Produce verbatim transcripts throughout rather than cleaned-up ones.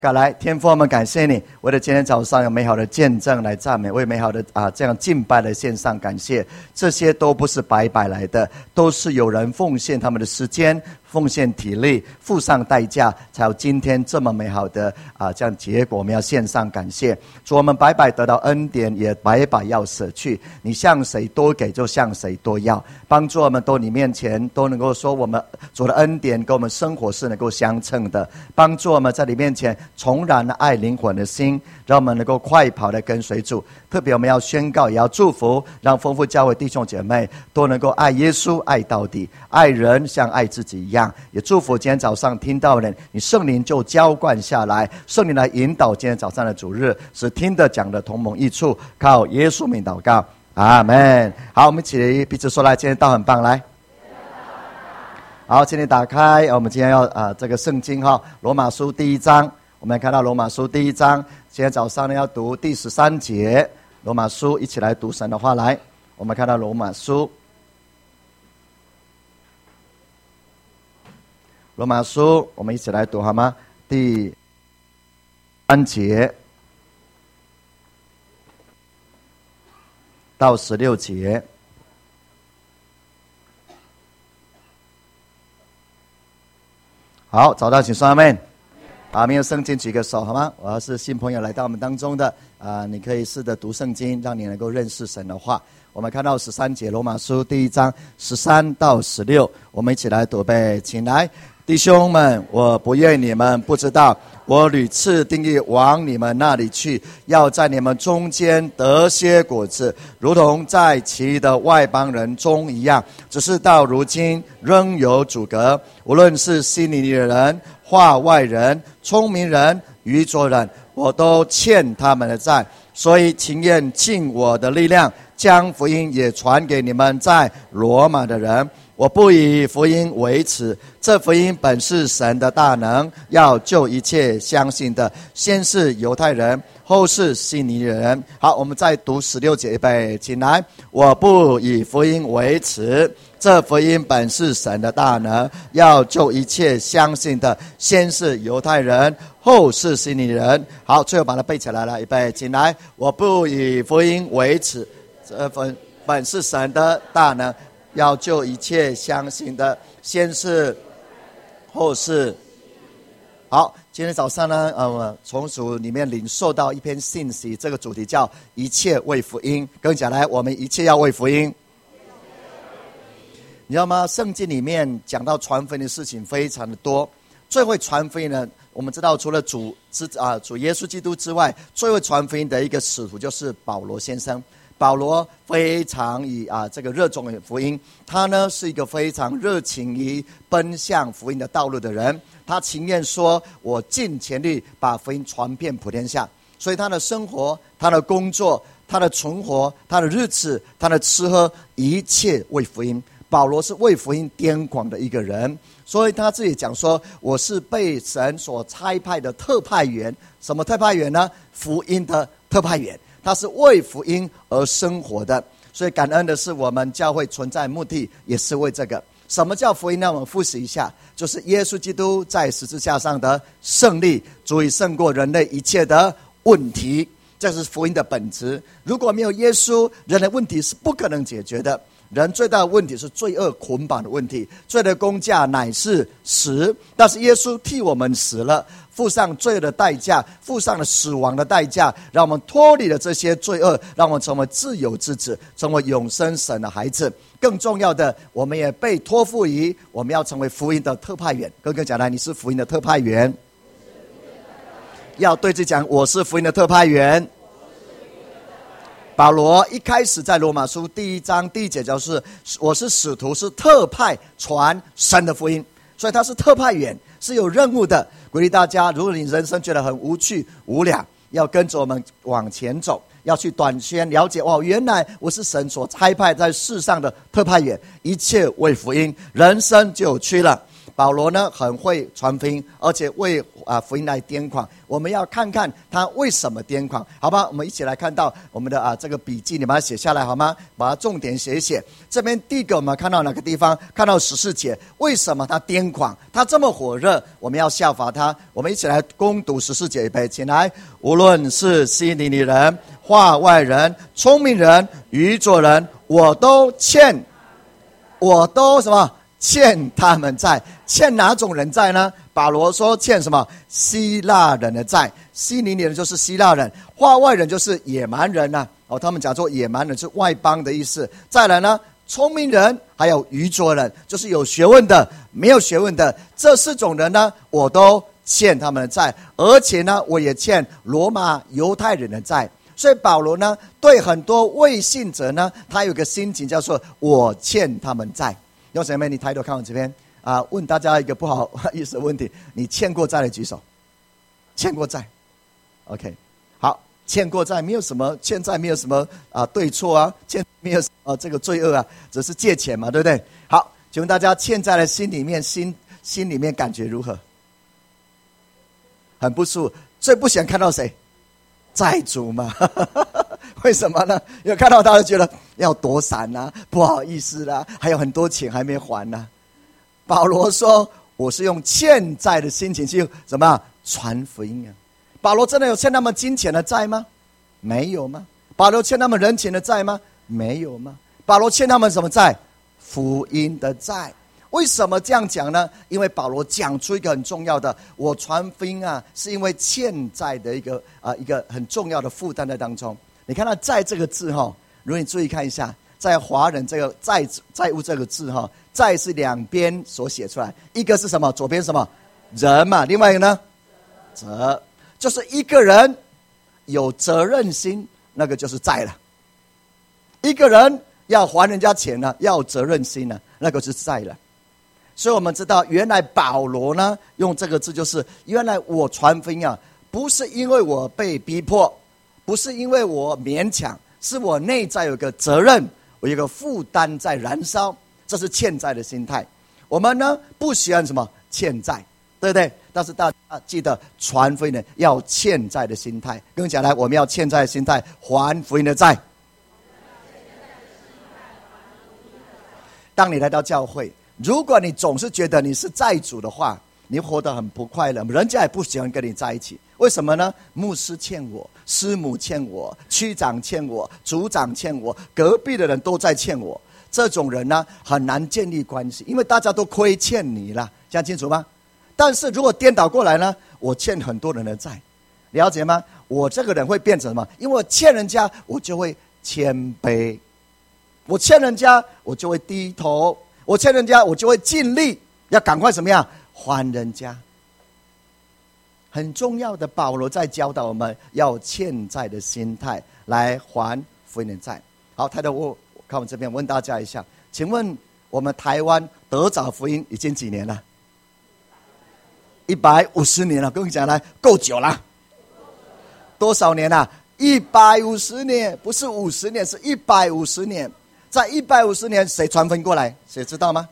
赶来，天父，我们感谢你，为了今天早上有美好的见证来赞美，为美好的啊这样敬拜的献上感谢，这些都不是白白来的，都是有人奉献他们的时间，奉献体力，付上代价，才有今天这么美好的啊这样结果。我们要献上感谢，主，我们白白得到恩典，也白白要舍去。你向谁多给，就向谁多要。帮助我们都你面前都能够说，我们主的恩典跟我们生活是能够相称的。帮助我们在你面前重燃了爱灵魂的心，让我们能够快跑的跟随主。特别我们要宣告，也要祝福，让丰富教会弟兄姐妹都能够爱耶稣爱到底，爱人像爱自己一样。也祝福今天早上听到的你，圣灵就浇灌下来，圣灵来引导今天早上的主日，使听的讲的同盟益处。靠耶稣名祷告，阿们。好，我们一起彼此说来，今天道很棒，来。好，今天打开我们今天要啊、呃、这个圣经哈，罗马书第一章。我们看到罗马书第一章，今天早上呢要读第十三节。罗马书，一起来读神的话。来，我们看到罗马书，罗马书，我们一起来读好吗？第三节到十六节。好，找到请说阿们。啊，没有圣经举个手好吗？我要是新朋友来到我们当中的啊，你可以试着读圣经，让你能够认识神的话。我们看到十三节，罗马书第一章十三到十六，我们一起来读呗，请来。弟兄们，我不愿你们不知道，我屡次定义往你们那里去，要在你们中间得些果子，如同在其余的外邦人中一样。只是到如今仍有阻隔，无论是希利尼的人、化外人、聪明人、愚拙人，我都欠他们的债，所以情愿尽我的力量，将福音也传给你们在罗马的人。我不以福音为耻，这福音本是神的大能，要救一切相信的，先是犹太人，后是希利尼人。好，我们再读十六节，预备，请来。我不以福音为耻，这福音本是神的大能，要救一切相信的，先是犹太人，后是希利尼人。好，最后把它背起来了，预备，请来。我不以福音为耻，这本本是神的大能，要救一切相信的，先是后是。好，今天早上呢，呃，从主里面领受到一篇信息，这个主题叫一切为福音。跟讲来，我们一切要为福音。你知道吗？圣经里面讲到传福音的事情非常的多，最会传福音呢，我们知道除了主之啊主耶稣基督之外，最会传福音的一个使徒就是保罗先生。保罗非常以啊这个热衷于福音，他呢是一个非常热情于奔向福音的道路的人。他情愿说，我尽全力把福音传遍普天下。所以他的生活、他的工作、他的存活、他的日子、他的吃喝，一切为福音。保罗是为福音癫狂的一个人，所以他自己讲说，我是被神所差派的特派员。什么特派员呢？福音的特派员。他是为福音而生活的，所以感恩的是，我们教会存在目的也是为这个。什么叫福音呢？我们复习一下，就是耶稣基督在十字架上的胜利，足以胜过人类一切的问题，这是福音的本质。如果没有耶稣，人的问题是不可能解决的。人最大的问题是罪恶捆绑的问题，罪的工价乃是死，但是耶稣替我们死了，付上罪恶的代价，付上了死亡的代价，让我们脱离了这些罪恶，让我们成为自由之子，成为永生神的孩子。更重要的，我们也被托付于我们要成为福音的特派员。哥哥讲来，你是福音的特派员，要对自己讲，我是福音的特派员。保罗一开始在罗马书第一章第一节就是我是使徒，是特派传神的福音，所以他是特派员，是有任务的。鼓励大家，如果你人生觉得很无趣无聊，要跟着我们往前走，要去短宣了解，哇，原来我是神所差派在世上的特派员，一切为福音，人生就有趣了。 保罗呢很会传福音，而且为啊福音来癫狂。我们要看看他为什么癫狂，好吧？我们一起来看到我们的啊这个笔记，你把它写下来好吗？把它重点写一写。这边第一个我们看到哪个地方？看到十四节，为什么他癫狂？他这么火热，我们要效法他。我们一起来攻读十四节，预备，请来。无论是希利尼人、化外人、聪明人、愚拙人，我都欠，我都什么？欠他们债。欠哪种人债呢？保罗说欠什么？希腊人的债。希利尼人就是希腊人，化外人就是野蛮人啊。哦，他们讲做野蛮人是外邦的意思。再来呢，聪明人还有愚拙人，就是有学问的没有学问的，这四种人呢，我都欠他们的债。而且呢，我也欠罗马犹太人的债。所以保罗呢，对很多未信者呢，他有个心情叫做我欠他们债。有姐妹，你抬头看我这边啊，问大家一个不好意思的问题：你欠过债的举手。欠过债 ，OK， 好，欠过债没有什么，欠债没有什么啊对错啊，欠没有什么这个罪恶啊，只是借钱嘛，对不对？好，请问大家欠债的心里面心心里面感觉如何？很不舒服，最不想看到谁？债主嘛。为什么呢？因为看到他就觉得要躲闪啊，不好意思啦，还有很多钱还没还呢、啊。保罗说：“我是用欠债的心情去怎么样传福音啊？”保罗真的有欠他们金钱的债吗？没有吗？保罗欠他们人情的债吗？没有吗？保罗欠他们什么债？福音的债。为什么这样讲呢？因为保罗讲出一个很重要的，我传福音啊，是因为欠债的一个啊、呃、一个很重要的负担在当中。你看到债这个字哈，如果你注意看一下，在华人这个债债务这个字哈，债是两边所写出来，一个是什么？左边什么？人嘛，另外一个呢？责，就是一个人有责任心，那个就是债了。一个人要还人家钱呢，要有责任心呢，那个就是债了。所以我们知道，原来保罗呢用这个字，就是原来我传福音啊，不是因为我被逼迫，不是因为我勉强，是我内在有个责任，我有个负担在燃烧，这是欠债的心态。我们呢不喜欢什么欠债，对不对？但是大家记得传福音呢要欠债的心态。跟我讲来，我们要欠债的心态，还福音的债。当你来到教会，如果你总是觉得你是债主的话，你活得很不快乐，人家也不喜欢跟你在一起。为什么呢？牧师欠我，师母欠我，区长欠我，组长欠我，隔壁的人都在欠我。这种人呢，很难建立关系，因为大家都亏欠你了，这样清楚吗？但是如果颠倒过来呢，我欠很多人的债，了解吗？我这个人会变成什么？因为我欠人家，我就会谦卑；我欠人家，我就会低头；我欠人家，我就会尽力要赶快怎么样还人家。很重要的，保罗在教导我们要欠债的心态来还福音的债。好，抬头我看我这边问大家一下，请问我们台湾得早福音已经几年了？一百五十年了，跟你讲来够久了。多少年了？一百五十年，不是五十年，是一百五十年。在一百五十年，谁传福音过来？谁知道吗？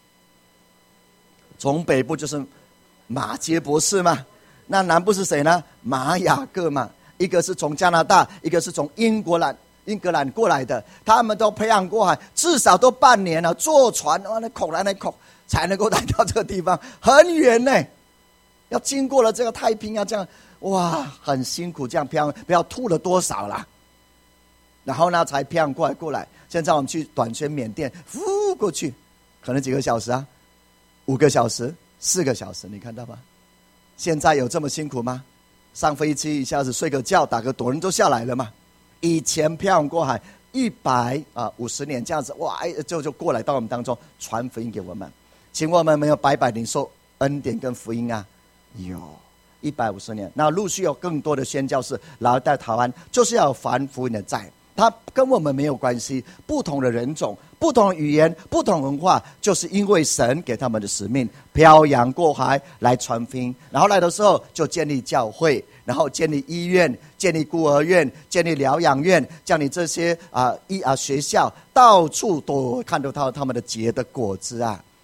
从北部就是马杰博士嘛。那南部是谁呢？马雅各嘛，一个是从加拿大，一个是从英国兰英格兰过来的，他们都培养过海，至少都半年了，坐船哇，那口来那口才能够来到这个地方，很远呢，要经过了这个太平洋，这样哇，很辛苦，这样漂不要吐了多少啦，然后呢才漂洋过来过来。现在我们去短宣缅甸，呼过去，可能几个小时啊，五个小时，四个小时，你看到吗？现在有这么辛苦吗？上飞机一下子睡个觉打个盹人都下来了嘛。以前漂洋过海一百啊五十年这样子，哇，就就过来到我们当中传福音给我们。请问我们没有白白领受恩典跟福音啊？有，一百五十年。那陆续有更多的宣教士来到台湾，就是要还福音的债。它跟我们没有关系，不同的人种、不同的语言、不同的文化，就是因为神给他们的使命，漂洋过海来传福音，然后来的时候就建立教会，然后建立医院、建立孤儿院、建立疗养院，叫你这些啊医啊学校到处都看得到他们的结的果子啊。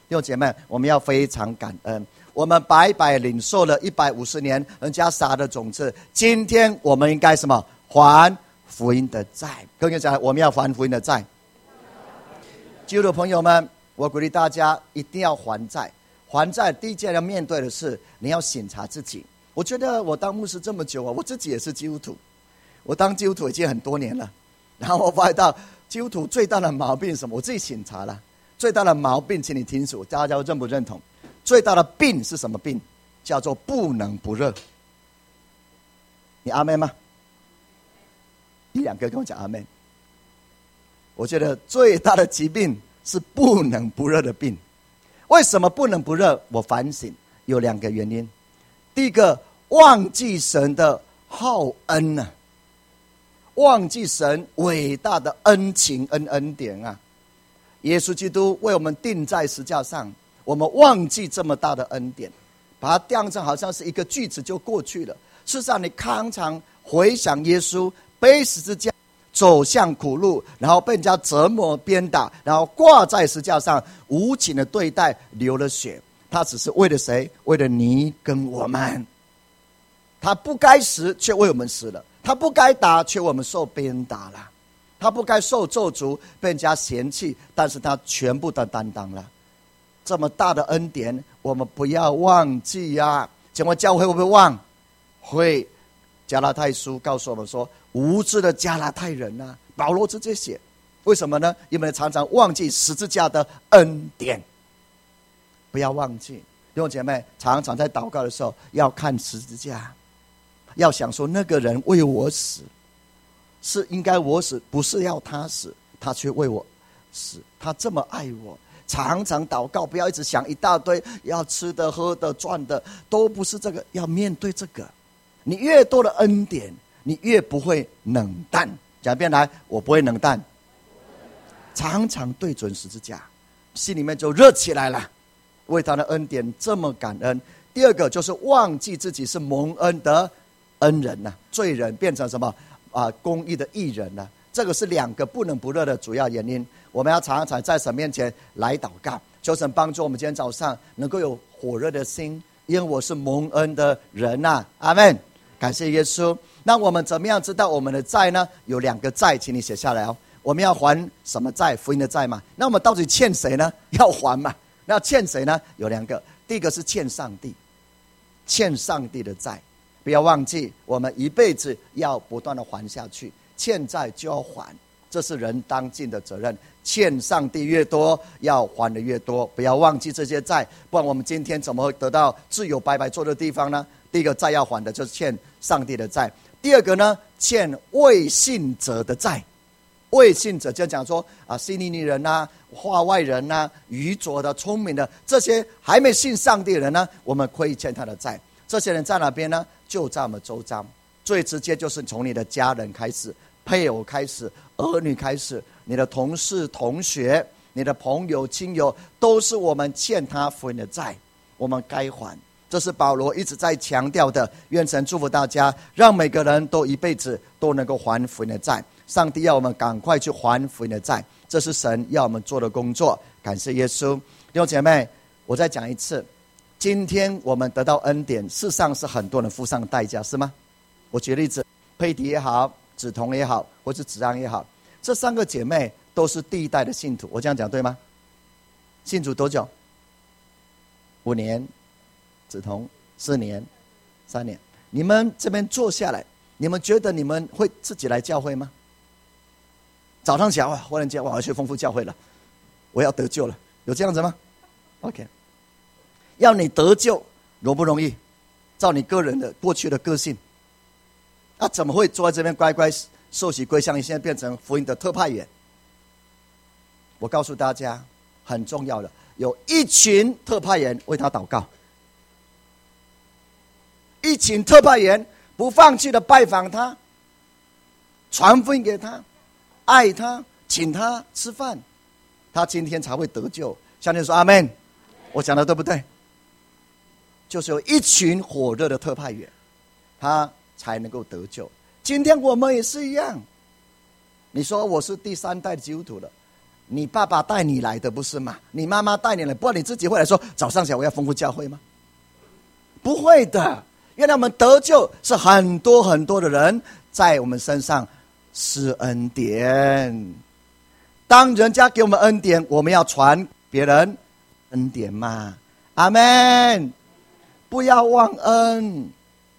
弟兄姐妹，我们要非常感恩，我们白白领受了一百五十年人家撒的种子，今天我们应该什么？还福音的债。跟你讲，我们要还福音的债。基督徒朋友们，我鼓励大家一定要还债。还债第一件要面对的是，你要审查自己。我觉得我当牧师这么久啊，我自己也是基督徒，我当基督徒已经很多年了。然后我发现到基督徒最大的毛病是什么？我自己审查了，最大的毛病，请你听楚，大家认不认同？最大的病是什么病？叫做不能不热。你阿们吗？一两个跟我讲阿们。我觉得最大的疾病是不能不热的病。为什么不能不热？我反省有两个原因。第一个，忘记神的厚恩啊，忘记神伟大的恩情恩恩典啊。耶稣基督为我们钉在十字架上，我们忘记这么大的恩典，把它当成好像是一个句子就过去了。事实上，你常常回想耶稣背十字架走向苦路，然后被人家折磨鞭打，然后挂在十字架上无情的对待，流了血。他只是为了谁？为了你跟我们。他不该死，却为我们死了；他不该打，却为我们受鞭打了；他不该受咒诅，被人家嫌弃，但是他全部的担当了。这么大的恩典，我们不要忘记呀、啊！请问教会会不会忘？会。加拉太书告诉我们说，无知的加拉太人啊，保罗直接写，为什么呢？因为常常忘记十字架的恩典。不要忘记，弟兄姐妹，常常在祷告的时候要看十字架，要想说那个人为我死，是应该我死，不是要他死，他却为我死，他这么爱我。常常祷告，不要一直想一大堆要吃的喝的赚的，都不是这个，要面对这个。你越多的恩典，你越不会冷淡。讲一遍来，我不会冷淡。常常对准十字架，心里面就热起来了，为他的恩典这么感恩。第二个就是忘记自己是蒙恩的恩人呐、啊，罪人变成什么啊？公义的义人呐、啊。这个是两个不能不热的主要原因。我们要常常在神面前来祷告，求神帮助我们今天早上能够有火热的心，因为我是蒙恩的人呐、啊。阿们。感谢耶稣。那我们怎么样知道我们的债呢？有两个债，请你写下来哦。我们要还什么债？福音的债嘛。那我们到底欠谁呢？要还嘛。那欠谁呢？有两个。第一个是欠上帝，欠上帝的债。不要忘记，我们一辈子要不断的还下去，欠债就要还，这是人当尽的责任。欠上帝越多，要还的越多。不要忘记这些债，不然我们今天怎么会得到自由白白坐的地方呢？第一个债要还的就是欠上帝的债。第二个呢，欠未信者的债。未信者就讲说啊，希利尼人啊，化外人啊，愚拙的、聪明的，这些还没信上帝的人呢，我们可以欠他的债。这些人在哪边呢？就在我们周遭。最直接就是从你的家人开始，配偶开始，儿女开始，你的同事、同学、你的朋友、亲友，都是我们欠他福音的债，我们该还。这是保罗一直在强调的。愿神祝福大家，让每个人都一辈子都能够还福音的债。上帝要我们赶快去还福音的债，这是神要我们做的工作。感谢耶稣。弟兄姐妹，我再讲一次，今天我们得到恩典，事实上是很多人付上代价，是吗？我举例子，佩蒂也好，梓彤也好，或是子安也好，这三个姐妹都是第一代的信徒。我这样讲对吗？信主多久？五年。梓彤四年、三年。你们这边坐下来，你们觉得你们会自己来教会吗？早上起来哇，忽然间我要去丰富教会了，我要得救了，有这样子吗 ？OK， 要你得救容不容易？照你个人的过去的个性，那、啊、怎么会坐在这边乖乖受洗归向？你现在变成福音的特派员？我告诉大家，很重要的，有一群特派员为他祷告。一群特派员不放弃的拜访他，传福音给他，爱他，请他吃饭，他今天才会得救。相信说阿们。我讲的对不对？就是有一群火热的特派员，他才能够得救。今天我们也是一样。你说我是第三代基督徒了， 你爸爸带你来的不是吗？你妈妈带你来，不然你自己会来说早上起来我要丰富教会吗？不会的。原来我们得救是很多很多的人在我们身上施恩典，当人家给我们恩典，我们要传别人恩典嘛。阿们，不要忘恩。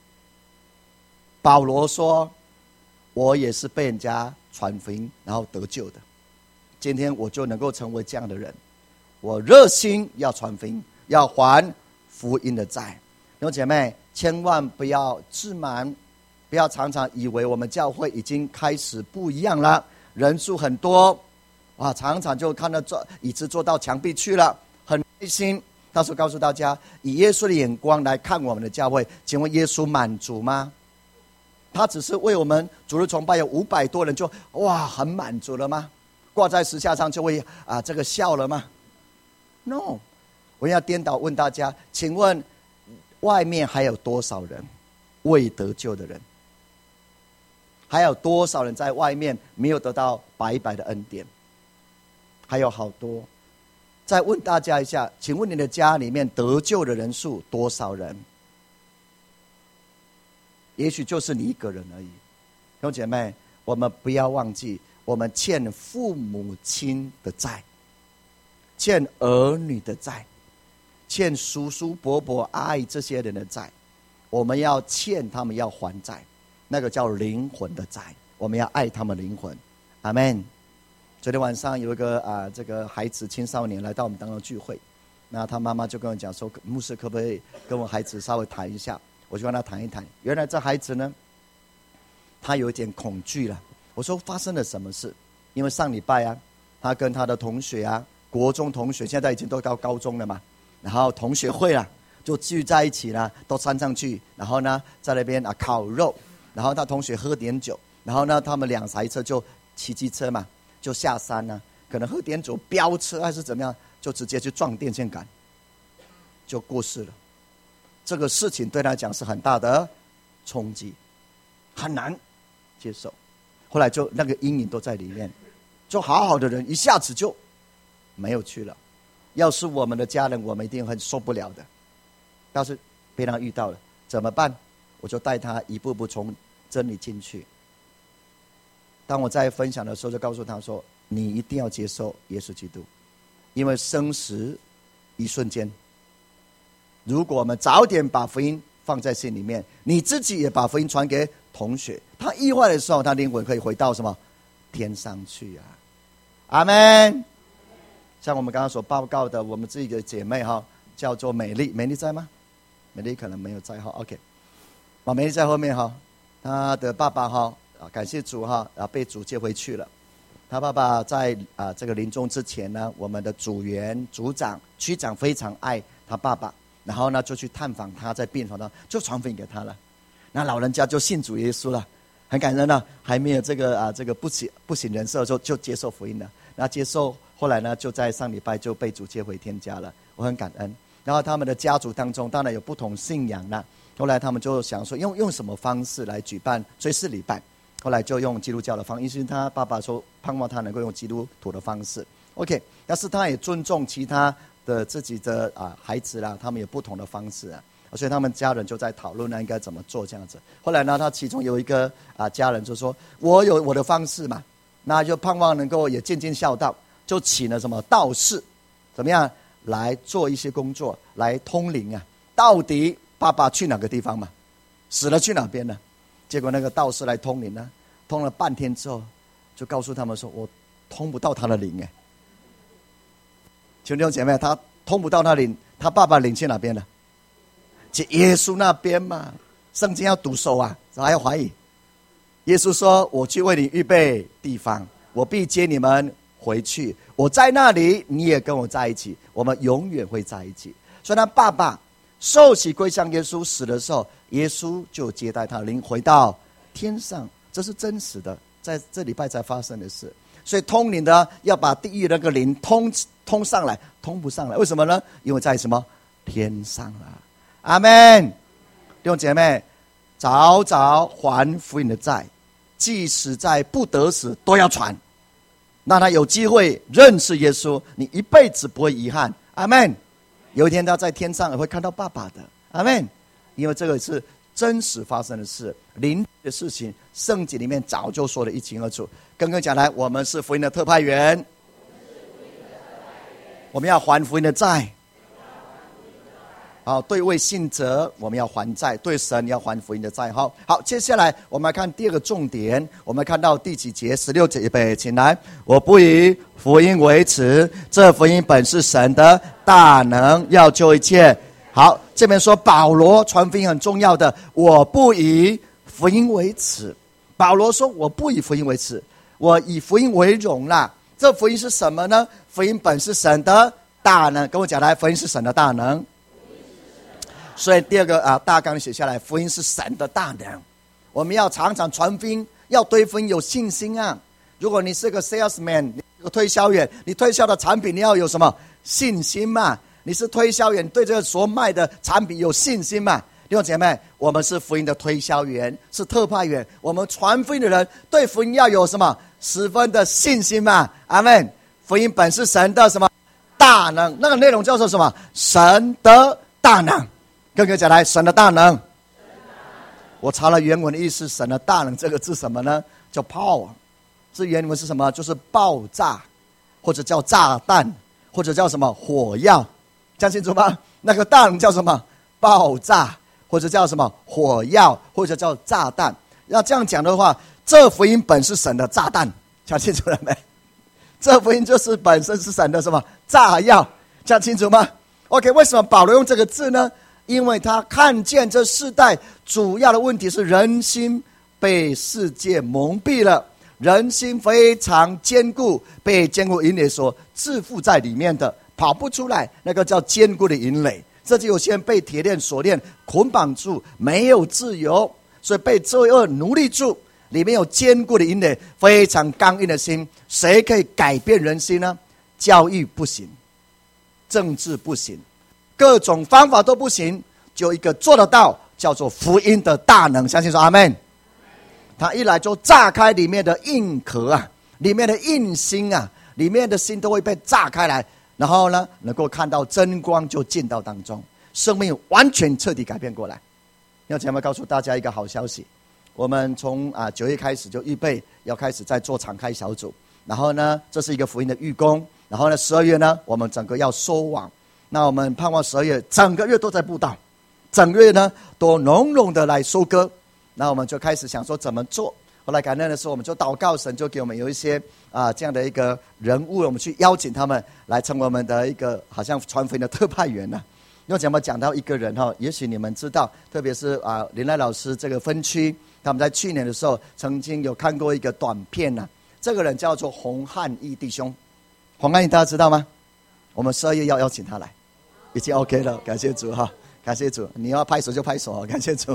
保罗说我也是被人家传福音然后得救的，今天我就能够成为这样的人，我热心要传福音，要还福音的债。弟兄姐妹，千万不要自满，不要常常以为我们教会已经开始不一样了，人数很多啊，常常就看到坐椅子坐到墙壁去了，很开心。但是告诉大家，以耶稣的眼光来看我们的教会，请问耶稣满足吗？他只是为我们主日崇拜有五百多人就哇很满足了吗？挂在石架上就会啊这个笑了吗？ No， 我要颠倒问大家，请问外面还有多少人未得救的人？还有多少人在外面没有得到白白的恩典？还有好多。再问大家一下，请问你的家里面得救的人数多少人？也许就是你一个人而已。弟兄姐妹，我们不要忘记，我们欠父母亲的债，欠儿女的债，欠叔叔伯伯阿姨这些人的债，我们要欠他们，要还债，那个叫灵魂的债，我们要爱他们灵魂。阿们。昨天晚上有一个啊，这个孩子青少年来到我们当中聚会，那他妈妈就跟我讲说，牧师可不可以跟我孩子稍微谈一下？我就跟他谈一谈。原来这孩子呢，他有一点恐惧了。我说发生了什么事？因为上礼拜啊，他跟他的同学啊，国中同学现在已经都到高中了嘛，然后同学会啊，就聚在一起了，都山上去，然后呢在那边啊烤肉，然后他同学喝点酒，然后呢他们两台车就骑机车嘛，就下山呢、啊，可能喝点酒飙车还是怎么样，就直接去撞电线杆，就过世了。这个事情对他来讲是很大的冲击，很难接受。后来就那个阴影都在里面，就好好的人一下子就没有去了。要是我们的家人，我们一定很受不了的。但是被他遇到了，怎么办？我就带他一步步从真理进去。当我在分享的时候，就告诉他说：“你一定要接受耶稣基督，因为生死一瞬间。如果我们早点把福音放在心里面，你自己也把福音传给同学，他意外的时候，他灵魂可以回到什么天上去啊！阿们。像我们刚刚所报告的，我们自己的姐妹哈，叫做美丽，美丽在吗？美丽可能没有在哈 ，OK， 啊，美丽在后面哈，她的爸爸哈。啊，感谢主哈！啊，被主接回去了。他爸爸在啊这个临终之前呢，我们的组员、组长、区长非常爱他爸爸，然后呢就去探访他，在病床上就传福音给他了。那老人家就信主耶稣了，很感人呢、啊。还没有这个啊这个不省不省人事的时候就接受福音了。那接受后来呢，就在上礼拜就被主接回天家了，我很感恩。然后他们的家族当中当然有不同信仰啦，后来他们就想说用用什么方式来举办追思礼拜。后来就用基督教的方式，因为他爸爸说盼望他能够用基督徒的方式 ，OK。但是他也尊重其他的自己的啊孩子啦，他们有不同的方式啊，所以他们家人就在讨论呢应该怎么做这样子。后来呢，他其中有一个啊家人就说：“我有我的方式嘛，那就盼望能够也尽尽孝道，就请了什么道士，怎么样来做一些工作，来通灵啊？到底爸爸去哪个地方嘛？死了去哪边呢？”结果那个道士来通灵呢，通了半天之后，就告诉他们说：“我通不到他的灵哎。”兄弟姐妹，他通不到他灵，他爸爸灵去哪边了？去耶稣那边嘛。圣经要读熟啊，还要怀疑。耶稣说：“我去为你预备地方，我必接你们回去。我在那里，你也跟我在一起，我们永远会在一起。”所以他爸爸受洗归向耶稣，死的时候，耶稣就接待他灵回到天上，这是真实的，在这礼拜才发生的事。所以通灵的要把地狱那个灵通通上来，通不上来，为什么呢？因为在什么天上了。阿们。弟兄姐妹，早早还福音的债，即使在不得时都要传。 让他有机会认识耶稣，你一辈子不会遗憾。阿们。有一天他在天上也会看到爸爸的。阿们。因为这个是真实发生的事，灵的事情，圣经里面早就说得一清二楚。刚刚讲来，我们是福音的特派员，我们要还福音的债。好，对位信者我们要还债，对神要还福音的债。好，好，接下来我们来看第二个重点，我们看到第几节？十六节，预备，请来。我不以福音为耻，这福音本是神的大能，要救一切。好，这边说保罗传福音很重要的，我不以福音为耻。保罗说我不以福音为耻，我以福音为荣啦。这福音是什么呢？福音本是神的大能，跟我讲来，福音是神的大能。所以第二个啊，大纲写下来，福音是神的大能。我们要常常传福音，要对福音有信心啊。如果你是个 salesman， 你是个推销员，你推销的产品你要有什么信心嘛？你是推销员，对这个所卖的产品有信心嘛？弟兄姐妹，我们是福音的推销员，是特派员，我们传福音的人对福音要有什么十分的信心嘛？阿们。福音本是神的什么大能？那个内容叫做什么？神的大能。跟各位讲来，神的大能。我查了原文的意思，神的大能这个字什么呢？叫 power。这原文是什么？就是爆炸，或者叫炸弹，或者叫什么火药，讲清楚吗？那个大能叫什么？爆炸，或者叫什么火药，或者叫炸弹。要这样讲的话，这福音本是神的炸弹，讲清楚了没？这福音就是本身是神的什么炸药，讲清楚吗 ？OK， 为什么保罗用这个字呢？因为他看见这世代主要的问题是人心被世界蒙蔽了，人心非常坚固，被坚固营垒所自负在里面的，跑不出来，那个叫坚固的营垒。这就有些人被铁链锁链捆绑住，没有自由，所以被罪恶奴隶住，里面有坚固的营垒，非常刚硬的心。谁可以改变人心呢？教育不行，政治不行，各种方法都不行，就一个做得到，叫做福音的大能。相信说阿们。他一来就炸开里面的硬壳啊，里面的硬心啊，里面的心都会被炸开来，然后呢，能够看到真光就进到当中，生命完全彻底改变过来。要前面告诉大家一个好消息，我们从啊九月开始就预备要开始在做敞开小组，然后呢，这是一个福音的预工，然后呢，十二月呢，我们整个要收网。那我们盼望十二月整个月都在布道，整个月呢都浓浓的来收割。那我们就开始想说怎么做。后来感恩的时候，我们就祷告，神就给我们有一些啊这样的一个人物，我们去邀请他们来成为我们的一个好像传福音的特派员呢、啊。因为怎么讲到一个人哈，也许你们知道，特别是啊林来老师这个分区，他们在去年的时候曾经有看过一个短片呢、啊。这个人叫做洪汉义弟兄，洪汉义大家知道吗？我们十二月要邀请他来，已经 OK 了，感谢主哈，感谢主，你要拍手就拍手，感谢主。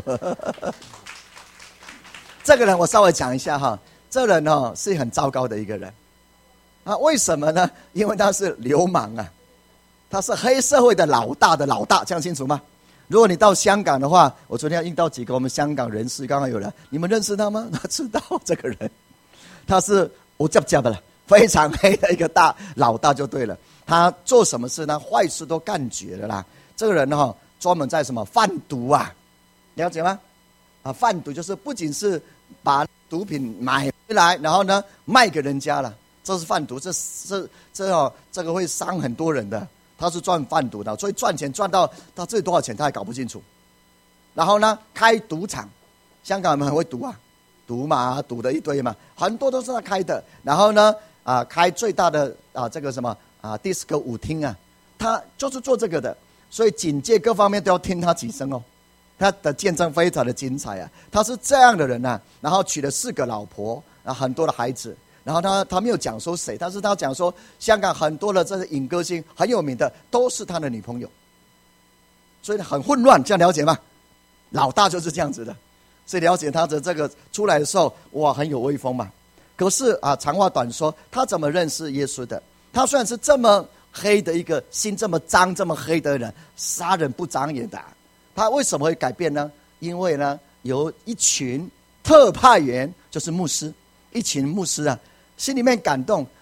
这个人我稍微讲一下哈，这人哦是很糟糕的一个人啊，为什么呢？因为他是流氓啊，他是黑社会的老大的老大，这样清楚吗？如果你到香港的话，我昨天要遇到几个我们香港人士，刚刚有人，你们认识他吗？他知道这个人，他是无家家的了，非常黑的一个大老大就对了。他做什么事呢？坏事都干绝了啦。这个人哈、哦，专门在什么贩毒啊，了解吗？啊，贩毒就是不仅是把毒品买回来，然后呢卖给人家了，这是贩毒，这这这哦，这个会伤很多人的。他是赚贩毒的，所以赚钱赚到他这多少钱他还搞不清楚。然后呢，开赌场，香港人很会赌啊，赌嘛，赌的一堆嘛，很多都是他开的。然后呢，啊，开最大的啊这个什么啊 disco 舞厅啊，他就是做这个的，所以警戒各方面都要听他几声哦。他的见证非常的精彩啊！他是这样的人啊，然后娶了四个老婆，然后很多的孩子，然后他他没有讲说谁，但是他讲说香港很多的这些影歌星很有名的都是他的女朋友，所以很混乱，这样了解吗？老大就是这样子的，所以了解他的这个出来的时候，哇，很有威风嘛。可是啊，长话短说，他怎么认识耶稣的？他虽然是这么黑的一个心这么脏这么黑的人，杀人不长眼的、啊。他为什么会改变呢？因为呢，有一群特派员，就是牧师，一群牧师啊，心里面感动，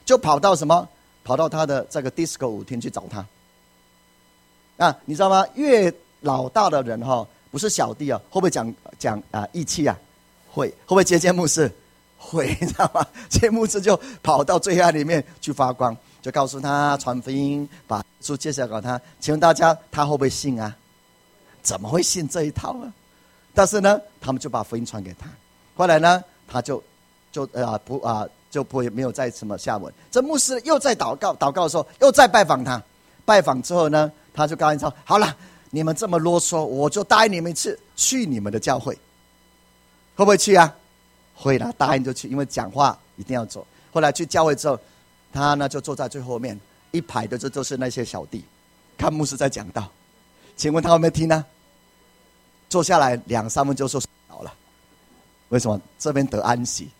就跑到什么？跑到他的这个 disco 舞厅去找他。啊，你知道吗？越老大的人哈、哦，不是小弟啊，会不会讲讲啊义气啊？会，会不会接见牧师？会，你知道吗？这牧师就跑到最暗里面去发光，就告诉他传福音，把耶稣介绍给他。请问大家，他会不会信啊？怎么会信这一套啊？但是呢，他们就把福音传给他。后来呢，他就就啊、呃、不啊、呃、就不会没有再什么下文。这牧师又在祷告，祷告的时候又再拜访他。拜访之后呢，他就告诉他：好了，你们这么啰嗦，我就答应你们一次，去你们的教会。会不会去啊？会啦，答应就去，因为讲话一定要走。后来去教会之后，他呢就坐在最后面一排的，这都是那些小弟，看牧师在讲道。请问他有没有听呢？坐下来两三分钟就睡着了。为什么？这边得安息。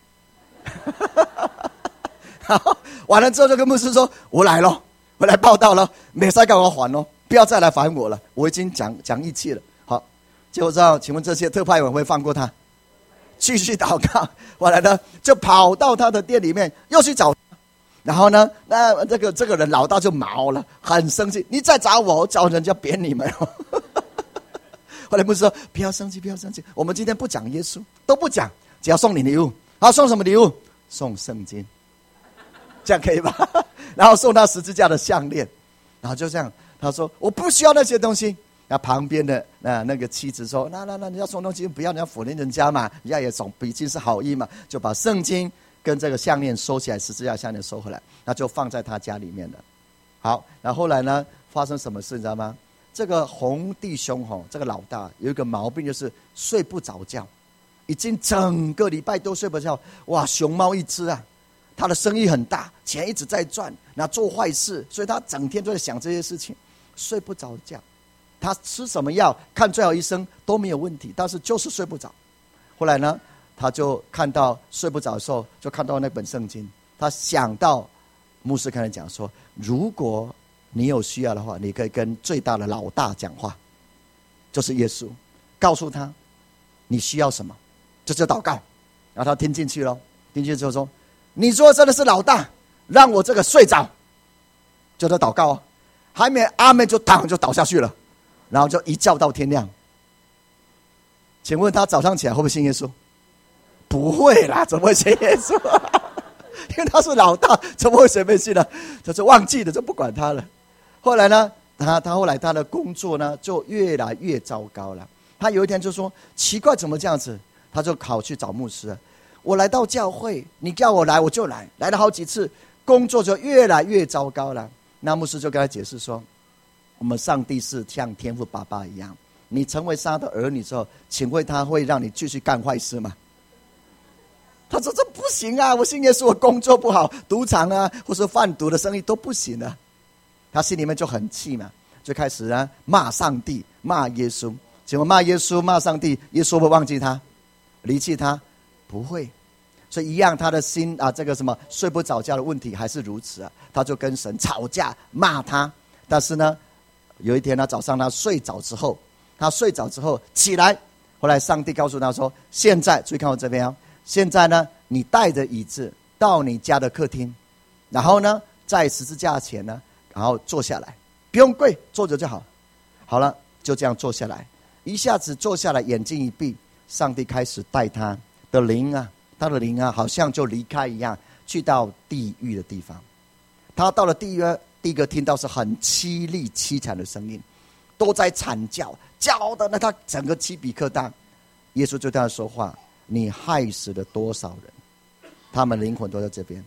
好，完了之后就跟牧师说：我来咯，我来报道了，没事跟我还咯，不要再来烦我了，我已经讲讲义气了。好，结果知道，请问这些特派员会放过他？继续祷告，后来呢就跑到他的店里面又去找他，然后呢那这个这个人老大就毛了，很生气，你再找我，我找人家扁你们。后来牧师说：不要生气，不要生气，我们今天不讲耶稣，都不讲，只要送你礼物。好，送什么礼物？送圣经，这样可以吧？然后送他十字架的项链，然后就这样，他说我不需要那些东西。那旁边的那那个妻子说：那那那你要送东西，不要，你要否认人家嘛，人家也总毕竟是好意嘛，就把圣经跟这个项链收起来，十字架项链收回来，那就放在他家里面了。好，然后后来呢，发生什么事你知道吗？这个洪弟兄吼，这个老大有一个毛病，就是睡不着觉，已经整个礼拜都睡不着。哇，熊猫一只啊！他的生意很大，钱一直在赚，那做坏事，所以他整天都在想这些事情，睡不着觉。他吃什么药，看最好医生都没有问题，但是就是睡不着。后来呢，他就看到睡不着的时候，就看到那本圣经，他想到牧师跟他讲说：如果你有需要的话，你可以跟最大的老大讲话，就是耶稣，告诉他你需要什么，就是祷告。然后他听进去了，听进去之后说：你说真的是老大，让我这个睡着，就在祷告哦，还没阿们就躺就倒下去了。然后就一觉到天亮。请问他早上起来会不会信耶稣？不会啦，怎么会信耶稣？因为他是老大，怎么会随便信呢？他就忘记了，就不管他了。后来呢，他他后来他的工作呢就越来越糟糕了。他有一天就说：奇怪，怎么这样子？他就跑去找牧师。我来到教会，你叫我来我就来，来了好几次，工作就越来越糟糕了。那牧师就跟他解释说：我们上帝是像天父爸爸一样，你成为他的儿女之后，请问他会让你继续干坏事吗？他说：这不行啊，我信耶稣，我工作不好，赌场啊或是贩毒的生意都不行啊。他心里面就很气嘛，就开始啊骂上帝，骂耶稣。请问骂耶稣骂上帝，耶稣会忘记他，离弃他？不会。所以一样，他的心啊这个什么睡不着觉的问题还是如此啊，他就跟神吵架骂他。但是呢，有一天他早上他睡着之后，他睡着之后起来，后来上帝告诉他说：现在注意看我这边哦，现在呢你带着椅子到你家的客厅，然后呢在十字架前呢，然后坐下来，不用跪，坐着就好。好了，就这样坐下来，一下子坐下来，眼睛一闭，上帝开始带他的灵啊，他的灵啊好像就离开一样，去到地狱的地方。他到了地狱，第一个听到是很凄厉凄惨的声音，都在惨叫，叫的那他整个鸡皮疙瘩。耶稣就对他说话：你害死了多少人？他们灵魂都在这边，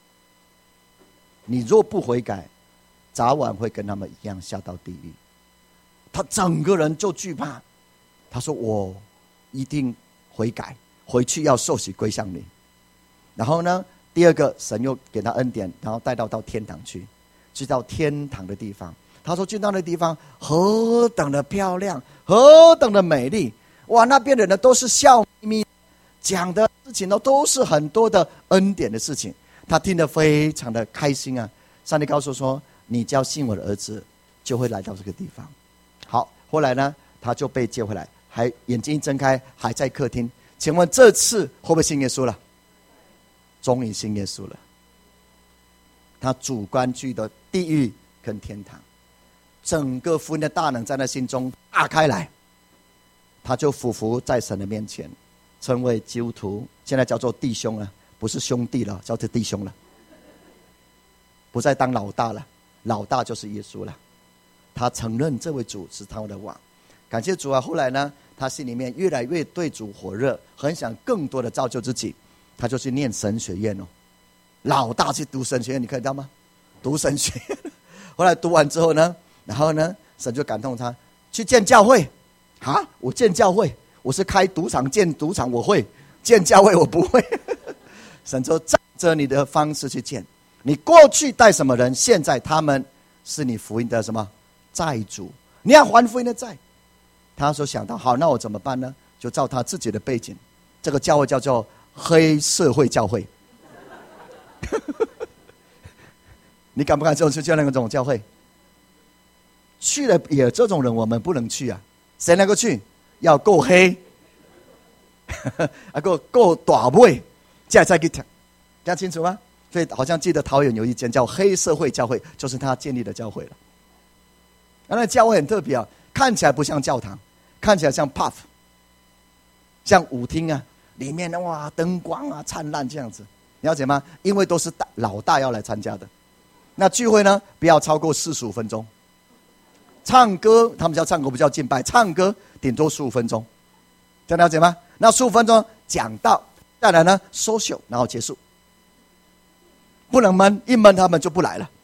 你若不悔改，早晚会跟他们一样下到地狱。他整个人就惧怕，他说：我一定悔改，回去要受洗归向你。然后呢，第二个神又给他恩典，然后带到到天堂去，去到天堂的地方。他说进到那地方何等的漂亮，何等的美丽，哇，那边的人都是笑眯眯，讲的事情呢都是很多的恩典的事情，他听得非常的开心啊。上帝告诉说：你只要信我的儿子，就会来到这个地方。好，后来呢他就被接回来，还眼睛一睁开还在客厅。请问这次会不会信耶稣了？终于信耶稣了。 他主观居的地狱跟天堂，整个福音的大能在他心中打开来，他就俯伏在神的面前，成为基督徒，现在叫做弟兄了，不是兄弟了，叫做弟兄了，不再当老大了，老大就是耶稣了。他承认这位主是他的王，感谢主啊！后来呢，他心里面越来越对主火热，很想更多的造就自己，他就去念神学院哦。老大去读神学院，你看到吗？读神学院，后来读完之后呢，然后呢，神就感动他去建教会。啊，我建教会，我是开赌场建赌场，我会建教会，我不会。神说，照着你的方式去建。你过去带什么人，现在他们是你福音的什么债主，你要还福音的债。他说想到好，那我怎么办呢？就照他自己的背景，这个教会叫做黑社会教会。你敢不敢这种去叫那个种教会？去了也这种人我们不能去啊。谁能够去？要够黑，啊够够大尾，这才可以听，听清楚吗？所以好像记得桃园有一间叫黑社会教会，就是他建立的教会了。那那教会很特别啊，看起来不像教堂，看起来像 pub， 像舞厅啊，里面哇灯光啊灿烂这样子，了解吗？因为都是大老大要来参加的。那聚会呢，不要超过四十五分钟。唱歌，他们叫唱歌不叫敬拜，唱歌顶多十五分钟，这样了解吗？那十五分钟讲道，再来呢 social， 然后结束。不能闷，一闷他们就不来了。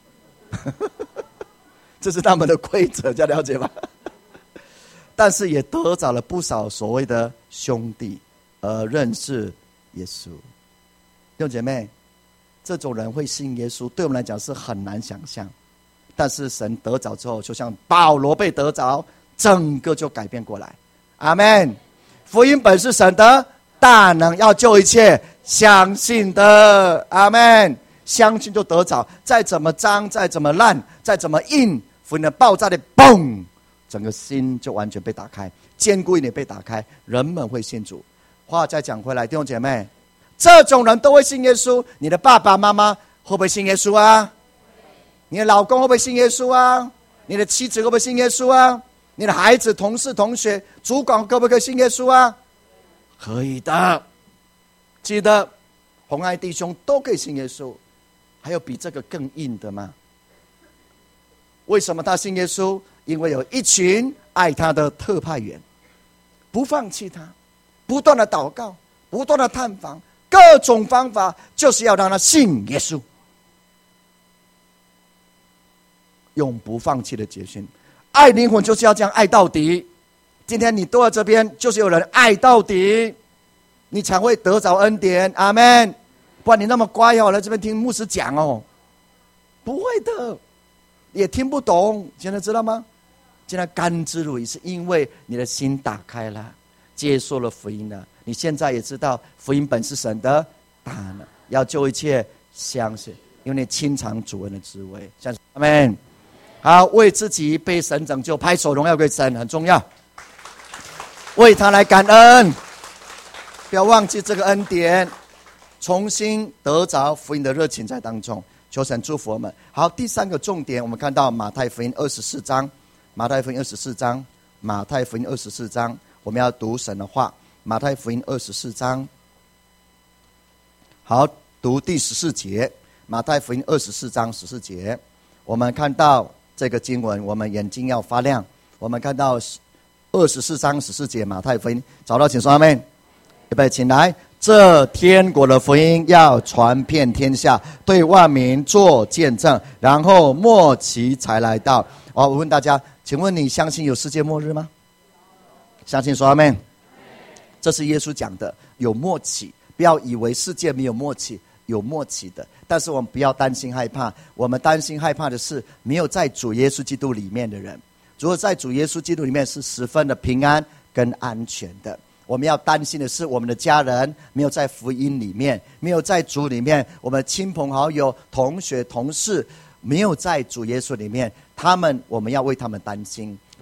这是他们的规则，这样了解吗？但是也得着了不少所谓的兄弟，而认识耶稣。弟兄姐妹，这种人会信耶稣，对我们来讲是很难想象。但是神得着之后，就像保罗被得着，整个就改变过来。阿们。福音本是神的大能，要救一切相信的。阿们。相信就得着，再怎么脏，再怎么烂，再怎么硬，福音的爆炸的嘣，整个心就完全被打开，坚固一点被打开，人们会信主。话再讲回来，弟兄姐妹，这种人都会信耶稣。你的爸爸妈妈会不会信耶稣啊？你的老公会不会信耶稣啊？你的妻子会不会信耶稣啊？你的孩子、同事、同学、主管可不可以信耶稣啊？可以的。记得红爱弟兄都可以信耶稣，还有比这个更硬的吗？为什么他信耶稣？因为有一群爱他的特派员，不放弃他，不断的祷告，不断的探访，各种方法就是要让他信耶稣。永不放弃的决心，爱灵魂就是要这样爱到底。今天你坐在这边，就是有人爱到底，你才会得着恩典。阿们。不然你那么乖哦，来这边听牧师讲哦，不会的，也听不懂。现在知道吗？现在甘之如饴，是因为你的心打开了，接受了福音了。你现在也知道福音本是神的大能，要救一切相信，因为你亲尝主恩的滋味。相信阿们。好，为自己被神拯救，拍手荣耀归神，很重要。为他来感恩，不要忘记这个恩典，重新得着福音的热情在当中。求神祝福我们。好，第三个重点，我们看到马太福音二十四章，马太福音二十四章，马太福音二十四章，我们要读神的话。马太福音二十四章，好，读第十四节。马太福音二十四章十四节，我们看到这个经文，我们眼睛要发亮。我们看到二十四章十四节，马太福音，找到请说阿们。预备，请来。这天国的福音要传遍天下，对万民做见证，然后末期才来到。哦，我问大家，请问你相信有世界末日吗？相信说阿们。这是耶稣讲的，有末期，不要以为世界没有末期，有末期的。但是我们不要担心害怕，我们担心害怕的是没有在主耶稣基督里面的人。如果在主耶稣基督里面是十分的平安跟安全的。我们要担心的是我们的家人没有在福音里面，没有在主里面，我们的亲朋好友、同学、同事没有在主耶稣里面，他们我们要为他们担心。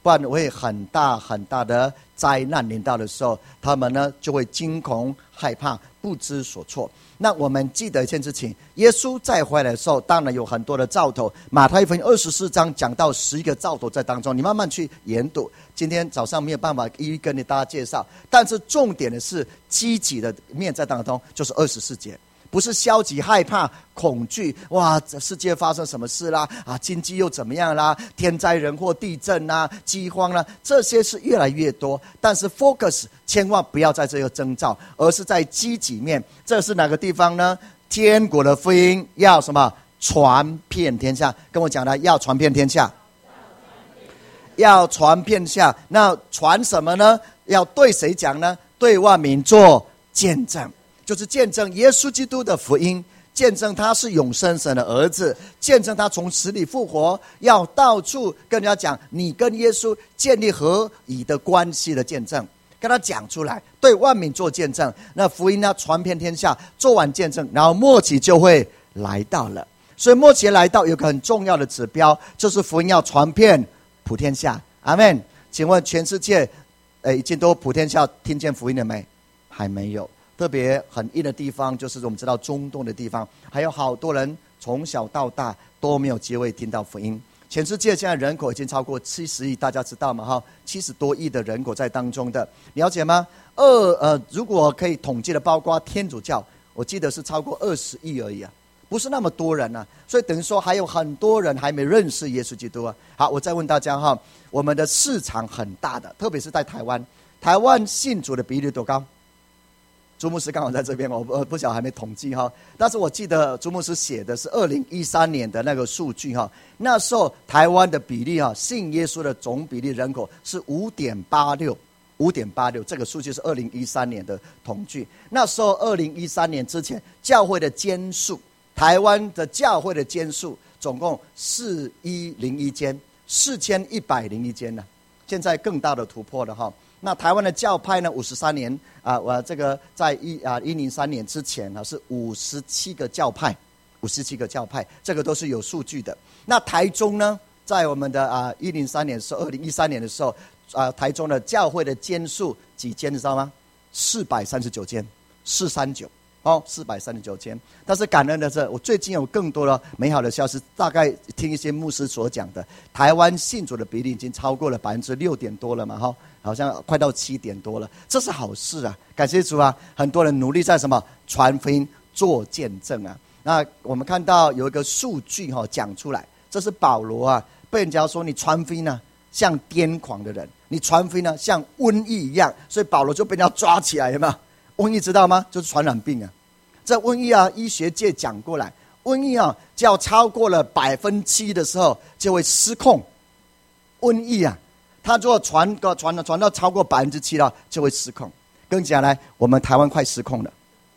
不然会很大很大的灾难临到的时候，他们呢就会惊恐害怕，不知所措。那我们记得一件事情，耶稣再回来的时候，当然有很多的兆头。马太福音二十四章讲到十一个兆头在当中，你慢慢去研读。今天早上没有办法一一跟大家介绍，但是重点的是积极的面在当中，就是二十四节。不是消极害怕恐惧，哇，这世界发生什么事啦？啊，经济又怎么样啦？天灾人祸、地震啦、饥荒啦，这些是越来越多。但是 focus 千万不要在这个征兆，而是在积极面。这是哪个地方呢？天国的福音要什么？传遍天下。跟我讲的，要传遍天下，要传遍天下。那传什么呢？要对谁讲呢？对万民做见证。就是见证耶稣基督的福音，见证他是永生神的儿子，见证他从死里复活，要到处跟人家讲你跟耶稣建立合宜的关系的见证，跟他讲出来，对万民做见证。那福音呢传遍天下，做完见证，然后末期就会来到了。所以末期来到有个很重要的指标，就是福音要传遍普天下。阿们。请问全世界已经都普天下听见福音了没？还没有。特别很硬的地方，就是我们知道中东的地方，还有好多人从小到大都没有机会听到福音。全世界现在人口已经超过七十亿，大家知道吗？哈，七十多亿的人口在当中的，了解吗？二呃，如果可以统计的，包括天主教，我记得是超过二十亿而已啊，不是那么多人啊。所以等于说还有很多人还没认识耶稣基督啊。好，我再问大家哈，我们的市场很大的，特别是在台湾，台湾信主的比例多高？朱牧师刚好在这边，我不不晓得还没统计哈，但是我记得朱牧师写的是二零一三年的那个数据哈，那时候台湾的比例哈，信耶稣的总比例人口是五点八六，五点八六，这个数据是二零一三年的统计。那时候二零一三年之前，教会的间数，台湾的教会的间数总共四一零一间，四千一百零一间呢，现在更大的突破了哈。那台湾的教派呢？五十三年啊，我这个在一啊一零三年之前呢是五十七个教派，五十七个教派，这个都是有数据的。那台中呢，在我们的啊一零三年是二零一三年的时候，啊台中的教会的间数几间，你知道吗？四百三十九间，四三九。哦，四百三十九间。但是感恩的是，我最近有更多的美好的消息，大概听一些牧师所讲的，台湾信主的比例已经超过了百分之六点多了嘛，哈，好像快到七点多了，这是好事啊！感谢主啊！很多人努力在什么传福音、做见证啊。那我们看到有一个数据哈、哦、讲出来，这是保罗啊，被人家说你传福音呢像癫狂的人，你传福音呢像瘟疫一样，所以保罗就被人家抓起来，有没有？瘟疫知道吗？就是传染病啊。这瘟疫啊，医学界讲过来，瘟疫啊，只要超过了百分之七的时候，就会失控。瘟疫啊，它如果传个传传到超过百分之七了，就会失控。跟讲来，我们台湾快失控了。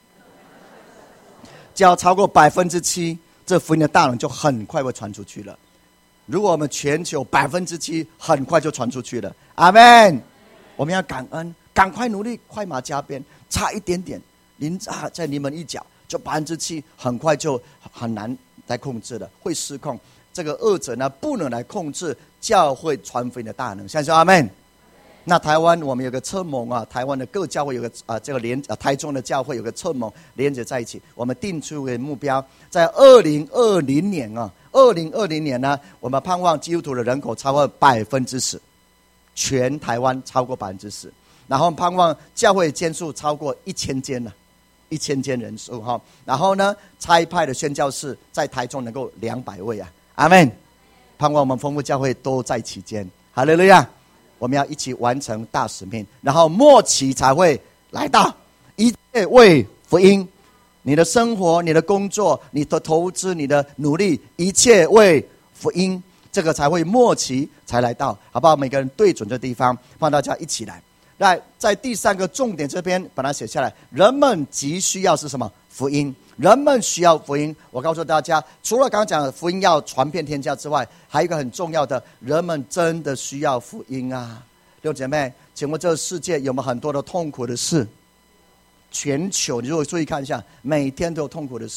只要超过百分之七，这福音的大能就很快会传出去了。如果我们全球百分之七，很快就传出去了。阿们。我们要感恩，赶快努力，快马加鞭。差一点点，临啊在临门一脚，就百分之七，很快就很难来控制了，会失控。这个恶者呢，不能来控制教会传福音的大能。相信阿们。那台湾我们有个策盟啊，台湾的各教会有个啊这个连啊台中的教会有个策盟连接在一起。我们定出为目标，在二零二零年啊，二零二零年呢，我们盼望基督徒的人口超过百分之十，全台湾超过百分之十。然后盼望教会间数超过一千间了，一千间人数哈。然后呢，差派的宣教士在台中能够两百位啊，阿们。盼望我们丰富教会都在其间，哈利路亚。我们要一起完成大使命，然后末期才会来到，一切为福音。你的生活、你的工作、你的投资、你的努力，一切为福音，这个才会末期才来到，好不好？每个人对准这地方，帮大家一起来。在在第三个重点这边把它写下来，人们急需要是什么？福音。人们需要福音。我告诉大家，除了刚刚讲的福音要传遍天下之外，还有一个很重要的，人们真的需要福音啊！弟兄姐妹，请问这个世界有没有很多的痛苦的事？全球你如果注意看一下，每天都有痛苦的事。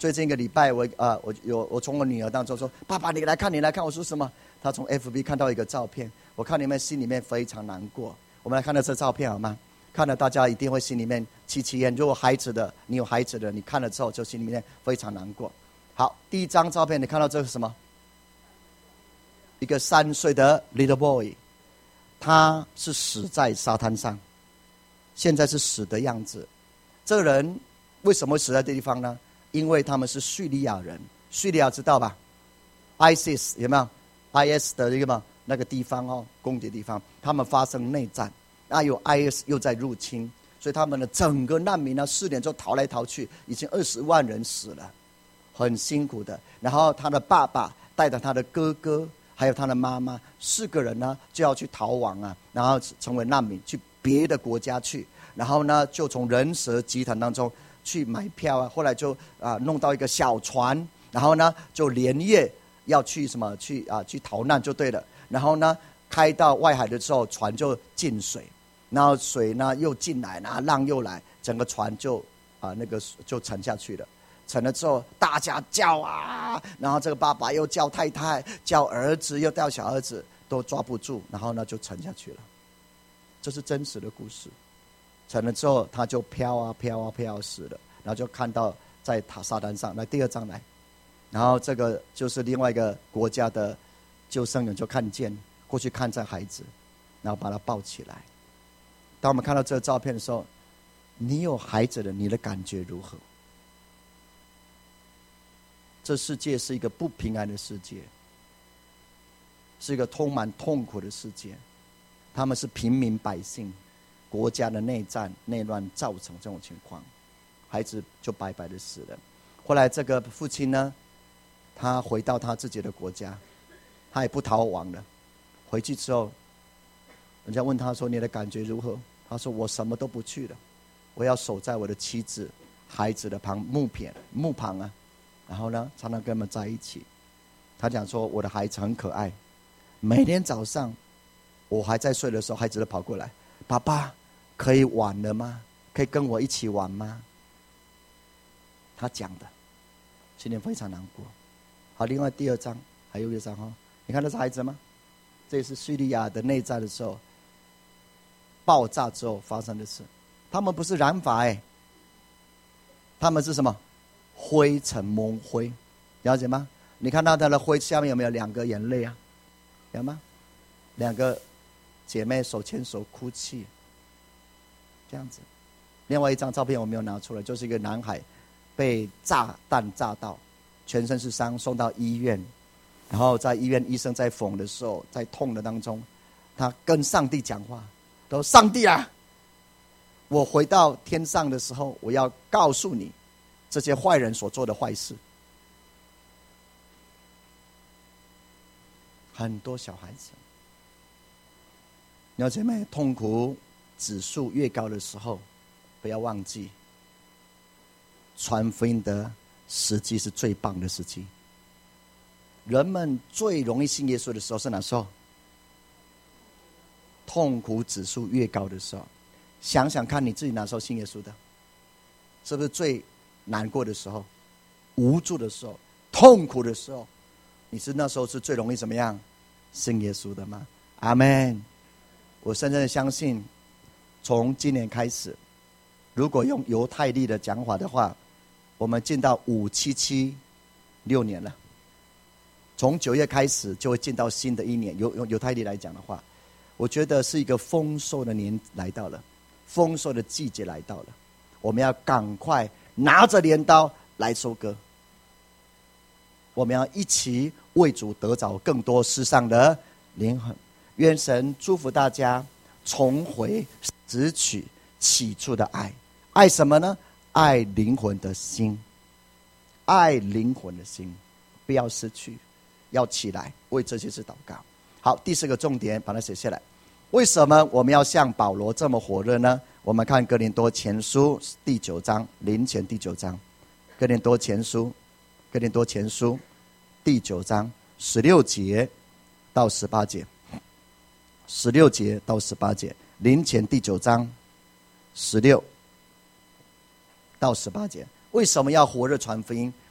最近一个礼拜我，我啊，我有我从我女儿当中说：“爸爸，你来看，你来看。”我说什么？她从 F B 看到一个照片，我看你们心里面非常难过。我们来看到这照片好吗？看了大家一定会心里面戚戚焉。如果孩子的，你有孩子的，你看了之后就心里面非常难过。好，第一张照片，你看到这是什么？一个三岁的 little boy， 他是死在沙滩上，现在是死的样子。这个人为什么会死在这地方呢？因为他们是叙利亚人，叙利亚知道吧 ？ISIS 有没有 ？I S 的一个嘛那个地方哦，攻击地方，他们发生内战，那有 I S 又在入侵，所以他们的整个难民呢，四年就逃来逃去，已经二十万人死了，很辛苦的。然后他的爸爸带着他的哥哥，还有他的妈妈，四个人呢就要去逃亡啊，然后成为难民，去别的国家去，然后呢就从人蛇集团当中去买票啊，后来就啊弄到一个小船，然后呢就连夜要去什么去啊去逃难就对了。然后呢开到外海的时候，船就进水，然后水呢又进来，然后浪又来，整个船就啊那个就沉下去了。沉了之后，大家叫啊，然后这个爸爸又叫太太，叫儿子又叫小儿子，都抓不住，然后呢就沉下去了。这是真实的故事。沉了之后，他就飘啊飘啊飘死了，然后就看到在塔沙滩上。来第二章来，然后这个就是另外一个国家的救生员就看见过去看这孩子，然后把他抱起来。当我们看到这个照片的时候，你有孩子的，你的感觉如何？这世界是一个不平安的世界，是一个充满痛苦的世界。他们是平民百姓，国家的内战内乱造成这种情况，孩子就白白的死了。后来这个父亲呢，他回到他自己的国家，他也不逃亡了。回去之后，人家问他说：“你的感觉如何？”他说：“我什么都不去了，我要守在我的妻子、孩子的旁木片木旁啊。”然后呢，常常跟他们在一起。他讲说：“我的孩子很可爱，每天早上我还在睡的时候，孩子都跑过来，爸爸可以玩了吗？可以跟我一起玩吗？”他讲的，心里非常难过。好，另外第二章还有一章哈，你看那是孩子吗？这也是叙利亚的内战的时候，爆炸之后发生的事。他们不是染发哎，他们是什么？灰尘蒙灰，了解吗？你看到他的灰下面有没有两个眼泪啊？有吗？两个姐妹手牵手哭泣，这样子。另外一张照片我没有拿出来，就是一个男孩被炸弹炸到，全身是伤，送到医院。然后在医院，医生在缝的时候，在痛的当中，他跟上帝讲话，他说：“上帝啊，我回到天上的时候，我要告诉你这些坏人所做的坏事。”很多小孩子，了解没？痛苦指数越高的时候，不要忘记，传福音的时机是最棒的时机。人们最容易信耶稣的时候是哪时候？痛苦指数越高的时候。想想看你自己哪时候信耶稣的？是不是最难过的时候、无助的时候、痛苦的时候？你是那时候是最容易怎么样信耶稣的吗？阿们。我深深的相信，从今年开始，如果用犹太历的讲法的话，我们进到五七七六年了。从九月开始就会进到新的一年。由用犹太历来讲的话，我觉得是一个丰收的年来到了，丰收的季节来到了。我们要赶快拿着镰刀来收割。我们要一起为主得着更多世上的灵魂。愿神祝福大家重回拾取起初的爱。爱什么呢？爱灵魂的心，爱灵魂的心，不要失去，要起来为这些事祷告。好，第四个重点把它写下来。为什么我们要像保罗这么火热呢？我们看哥林多前书第九章，林前第九章，哥林多前书，哥林多前书第九章十六节到十八节，十六节到十八节，林前第九章十六到十八节。为什么要火热传福音？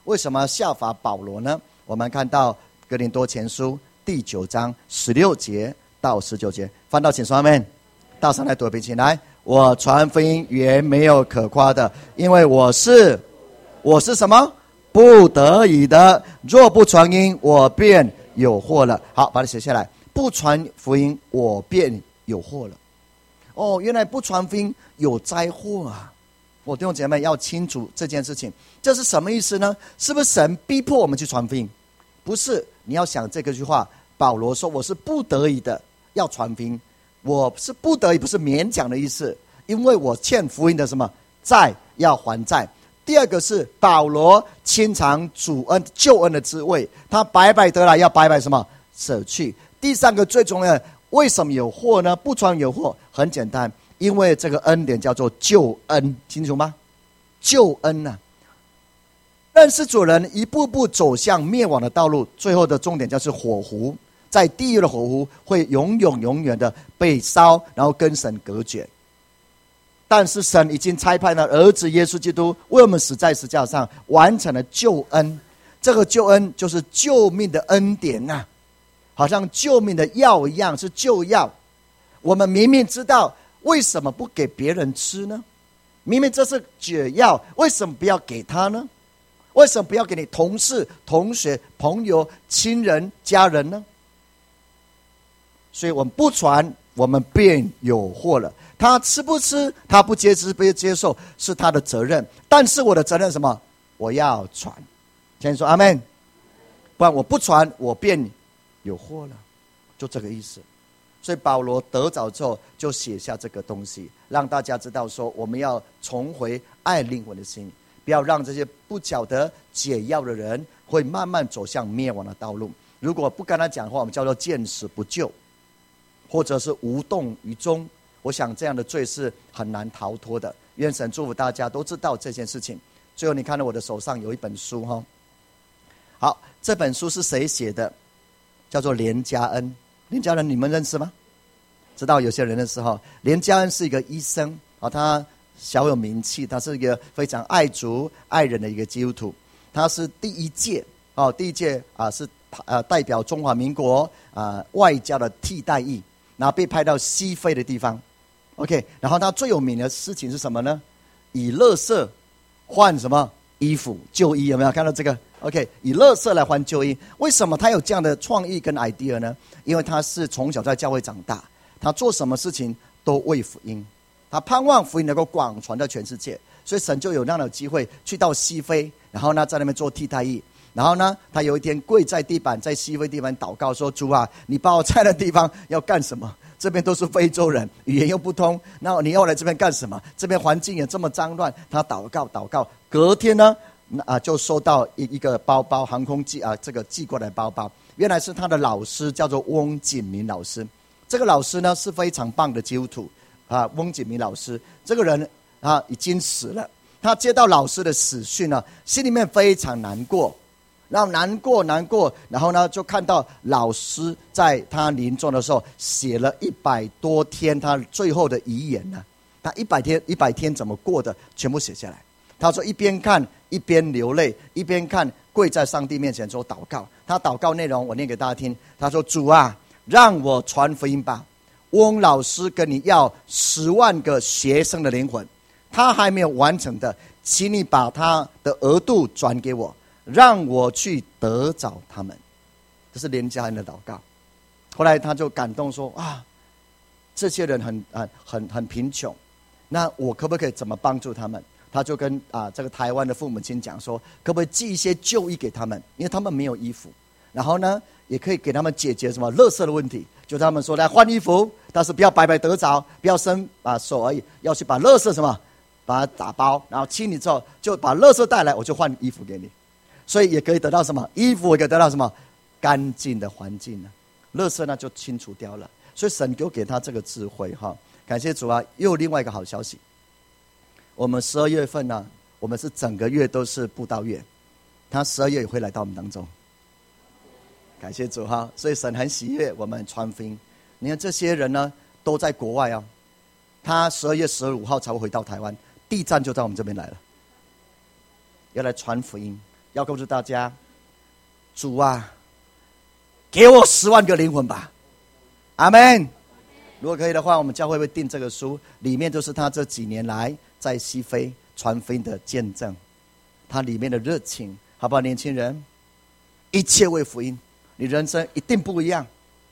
为什么效法保罗呢？我们看到哥林多前书第九章十六节到十九节，翻到请说阿们。到上来读一遍，请来。我传福音原没有可夸的，因为我是我是什么？不得已的。若不传音，我便有祸了。好，把它写下来。不传福音，我便有祸了。哦，原来不传福音有灾祸啊！我弟兄姐妹要清楚这件事情，这是什么意思呢？是不是神逼迫我们去传福音？不是，你要想这个句话，保罗说我是不得已的要传福音。我是不得已，不是勉强的意思，因为我欠福音的什么债要还债。第二个是保罗亲尝主恩救恩的滋味，他白白得来，要白白什么舍去。第三个最重要的，为什么有祸呢？不传有祸，很简单，因为这个恩典叫做救恩，清楚吗？救恩啊，认识主人一步步走向灭亡的道路，最后的终点就是火湖。在地狱的火湖会永永永远的被烧，然后跟神隔绝。但是神已经差派了儿子耶稣基督为我们死在十字架上，完成了救恩。这个救恩就是救命的恩典啊，好像救命的药一样，是救药。我们明明知道，为什么不给别人吃呢？明明这是解药，为什么不要给他呢？为什么不要给你同事、同学、朋友、亲人、家人呢？所以我们不传，我们便有祸了。他吃不吃，他不接受不接受，是他的责任。但是我的责任是什么？我要传。先说阿们。不然我不传，我便有祸了，就这个意思。所以保罗得着之后，就写下这个东西，让大家知道说，我们要重回爱灵魂的心，不要让这些不晓得解药的人会慢慢走向灭亡的道路。如果不跟他讲话，我们叫做见死不救，或者是无动于衷。我想这样的罪是很难逃脱的。愿神祝福大家都知道这件事情。最后你看到我的手上有一本书哈，好，这本书是谁写的？叫做连家恩。连家恩你们认识吗？知道有些人认识哈。连家恩是一个医生啊，他小有名气，他是一个非常爱主爱人的一个基督徒。他是第一届哦，第一届啊是呃代表中华民国啊外交的替代役，然后被派到西非的地方。OK， 然后他最有名的事情是什么呢？以垃圾换什么衣服旧衣，有没有看到这个 ？OK， 以垃圾来换旧衣。为什么他有这样的创意跟 idea 呢？因为他是从小在教会长大，他做什么事情都为福音，他盼望福音能够广传到全世界，所以神就有那样的机会去到西非，然后呢在那边做替代役。然后呢，他有一天跪在地板，在西非地板祷告说：“主啊，你把我在的地方要干什么？这边都是非洲人，语言又不通，那你要来这边干什么？这边环境也这么脏乱。”他祷告祷告，隔天呢，啊，就收到一一个包包，航空寄啊，这个寄过来包包，原来是他的老师，叫做翁景明老师。这个老师呢是非常棒的基督徒啊，翁景明老师这个人啊已经死了。他接到老师的死讯呢，心里面非常难过。然后难过难过，然后呢，就看到老师在他临终的时候写了一百多天他最后的遗言呢、啊。他一百天一百天怎么过的，全部写下来。他说一边看一边流泪，一边看跪在上帝面前做祷告。他祷告内容我念给大家听。他说：“主啊，让我传福音吧。翁老师跟你要十万个学生的灵魂，他还没有完成的，请你把他的额度转给我。”让我去得着他们。这是连家恩的祷告。后来他就感动说：“啊，这些人很啊很很贫穷，那我可不可以怎么帮助他们？”他就跟啊这个台湾的父母亲讲说：“可不可以寄一些旧衣给他们？因为他们没有衣服。然后呢，也可以给他们解决什么垃圾的问题。就他们说来换衣服，但是不要白白得着，不要伸啊手而已，要去把垃圾什么把它打包，然后清理之后就把垃圾带来，我就换衣服给你。”所以也可以得到什么衣服，也可以得到什么干净的环境呢？垃圾呢就清除掉了。所以神给我给他这个智慧哈，感谢主啊！又有另外一个好消息，我们十二月份呢，我们是整个月都是布道月，他十二月也会来到我们当中。感谢主哈！所以神很喜悦我们传福音。你看这些人呢都在国外啊，他十二月十五号才会回到台湾，第一站就在我们这边来了，要来传福音。 要告诉大家，主啊，给我十万个灵魂吧，阿们。如果可以的话，我们教会会订这个书，里面就是他这几年来在西非传福音的见证，他里面的热情，好不好？年轻人，一切为福音，你人生一定不一样。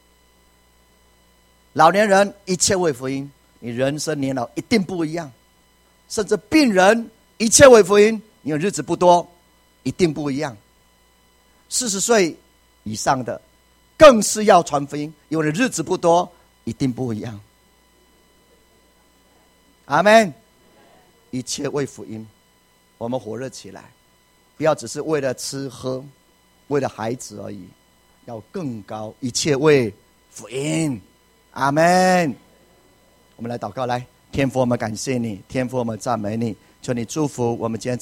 老年人，一切为福音，你人生年老一定不一样。甚至病人，一切为福音，因为日子不多，一定不一样。四十岁以上的，更是要传福音，因为日子不多，一定不一样。阿们。一切为福音，我们火热起来，不要只是为了吃喝，为了孩子而已，要更高，一切为福音。阿们。我们来祷告，来，天父，我们感谢你，天父，我们赞美你，求你祝福我们今天